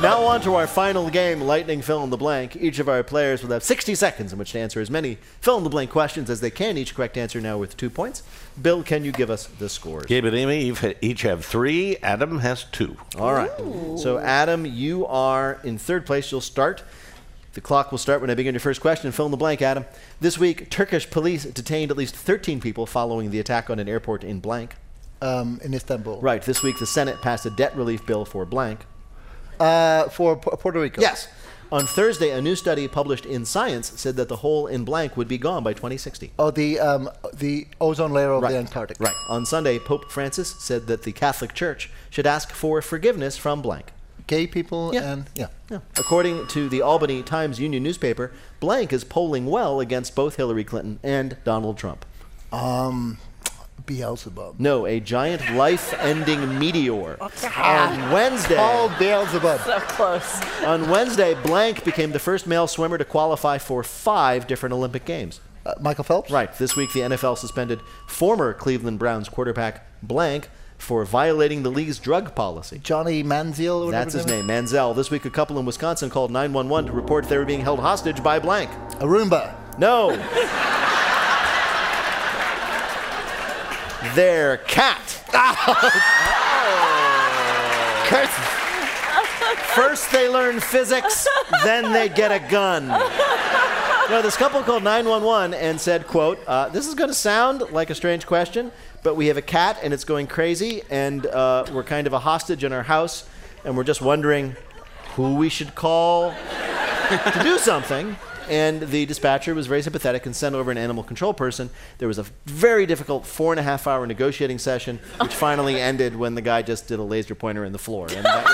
Now on to our final game, Lightning Fill in the Blank. Each of our players will have 60 seconds in which to answer as many fill-in-the-blank questions as they can. Each correct answer now worth 2 points. Bill, can you give us the scores? Gabe and Amy each have 3. Adam has 2. All right. So, Adam, you are in third place. You'll start. The clock will start when I begin your first question. Fill in the blank, Adam. This week, Turkish police detained at least 13 people following the attack on an airport in blank. In Istanbul. Right. This week, the Senate passed a debt relief bill for blank. For Puerto Rico. Yes. On Thursday, a new study published in Science said that the hole in blank would be gone by 2060. Oh, the ozone layer of the Antarctic. Right. On Sunday, Pope Francis said that the Catholic Church should ask for forgiveness from blank. Gay people and According to the Albany Times Union newspaper, blank is polling well against both Hillary Clinton and Donald Trump. Beelzebub. No, a giant life-ending meteor. On Wednesday. Paul Beelzebub. So close. On Wednesday, blank became the first male swimmer to qualify for 5 different Olympic Games. Michael Phelps? Right. This week, the NFL suspended former Cleveland Browns quarterback blank for violating the league's drug policy. Johnny Manziel? Or That's his name, Manziel. This week, a couple in Wisconsin called 911 to report they were being held hostage by blank. A Roomba. No. Their cat. Curses. First they learn physics, then they get a gun. No, this couple called 911 and said, quote, this is going to sound like a strange question, but we have a cat and it's going crazy and we're kind of a hostage in our house and we're just wondering who we should call to do something. And the dispatcher was very sympathetic and sent over an animal control person. There was a very difficult 4.5-hour negotiating session, which finally ended when the guy just did a laser pointer in the floor. And that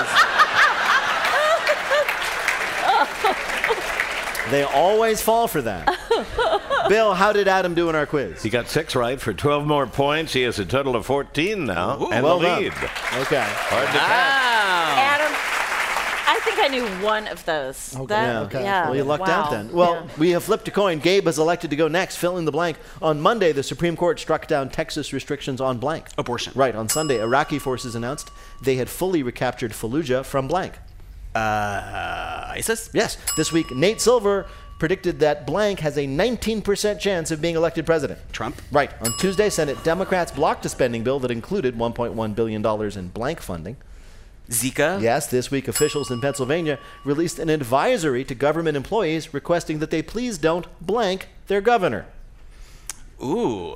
was... They always fall for that. Bill, how did Adam do in our quiz? He got 6 right for 12 more points. He has a total of 14 now. Ooh, and well the lead. Done. Okay. Hard to catch. Adam, I think I knew one of those. Okay. Yeah. Well, you lucked out then. Well, we have flipped a coin. Gabe has elected to go next, fill in the blank. On Monday, the Supreme Court struck down Texas restrictions on blank. Abortion. Right. On Sunday, Iraqi forces announced they had fully recaptured Fallujah from blank. ISIS? Yes. This week, Nate Silver predicted that blank has a 19% chance of being elected president. Trump? Right. On Tuesday, Senate Democrats blocked a spending bill that included $1.1 billion in blank funding. Zika? Yes, this week officials in Pennsylvania released an advisory to government employees requesting that they please don't blank their governor. Ooh.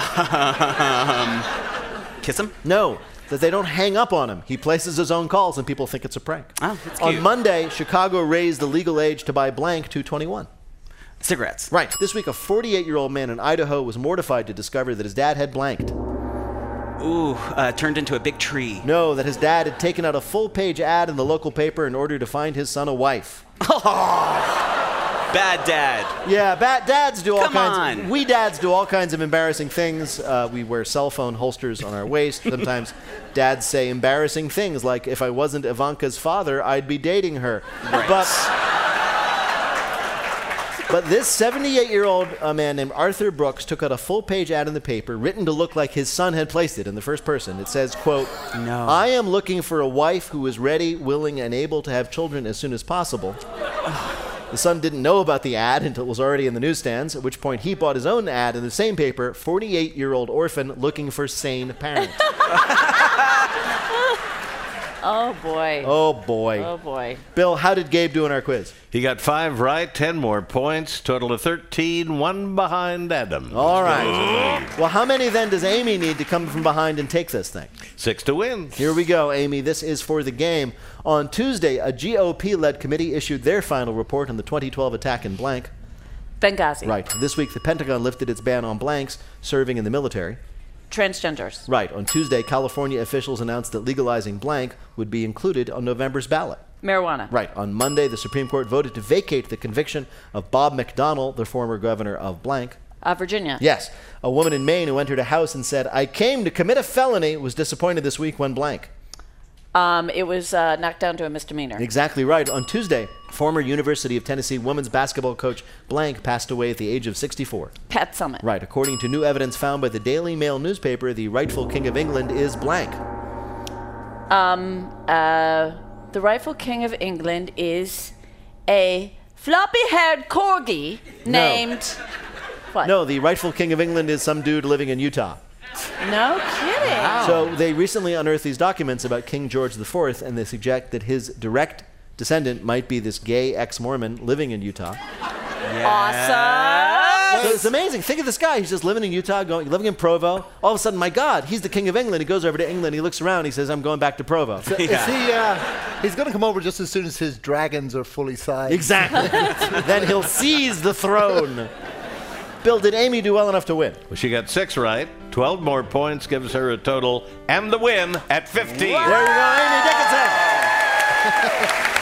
Kiss him? No, that they don't hang up on him. He places his own calls and people think it's a prank. Oh, that's cute. On Monday, Chicago raised the legal age to buy blank to 21. Cigarettes. Right. This week, a 48-year-old man in Idaho was mortified to discover that his dad had blanked. Ooh, turned into a big tree. No, that his dad had taken out a full-page ad in the local paper in order to find his son a wife. Bad dad. Yeah, dads do all Come kinds. on. We dads do all kinds of embarrassing things. We wear cell phone holsters on our waist. Sometimes dads say embarrassing things like, "If I wasn't Ivanka's father, I'd be dating her." Right. But this 78-year-old man named Arthur Brooks took out a full-page ad in the paper, written to look like his son had placed it in the first person. It says, quote, No. "I am looking for a wife who is ready, willing, and able to have children as soon as possible." The son didn't know about the ad until it was already in the newsstands, at which point he bought his own ad in the same paper, 48-year-old orphan looking for sane parent. Oh, boy. Oh, boy. Oh, boy. Bill, how did Gabe do in our quiz? He got 5 right, 10 more points, total of 13, 1 behind Adam. All right. Well, how many then does Amy need to come from behind and take this thing? 6 to win. Here we go, Amy. This is for the game. On Tuesday, a GOP-led committee issued their final report on the 2012 attack in blank. Benghazi. Right. This week, the Pentagon lifted its ban on blanks serving in the military. Transgenders. Right. On Tuesday, California officials announced that legalizing blank would be included on November's ballot. Marijuana. Right. On Monday, the Supreme Court voted to vacate the conviction of Bob McDonnell, the former governor of blank. Virginia. Yes. A woman in Maine who entered a house and said, "I came to commit a felony," was disappointed this week when blank. It was knocked down to a misdemeanor. Exactly right. On Tuesday, former University of Tennessee women's basketball coach blank passed away at the age of 64. Pat Summitt. Right. According to new evidence found by the Daily Mail newspaper, the rightful king of England is blank. the rightful king of England is a floppy-haired corgi named... What? No, the rightful king of England is some dude living in Utah. No kidding. So they recently unearthed these documents about King George IV, and they suggest that his direct descendant might be this gay ex-Mormon living in Utah. Awesome. So it's amazing. Think of this guy. He's just living in Utah, living in Provo. All of a sudden, my God, he's the king of England. He goes over to England. He looks around. He says, I'm going back to Provo. Is he's going to come over just as soon as his dragons are fully sized. Exactly. Then he'll seize the throne. Bill, did Amy do well enough to win? Well, she got 6 right. 12 more points gives her a total and the win at 15. There you go, Amy Dickinson.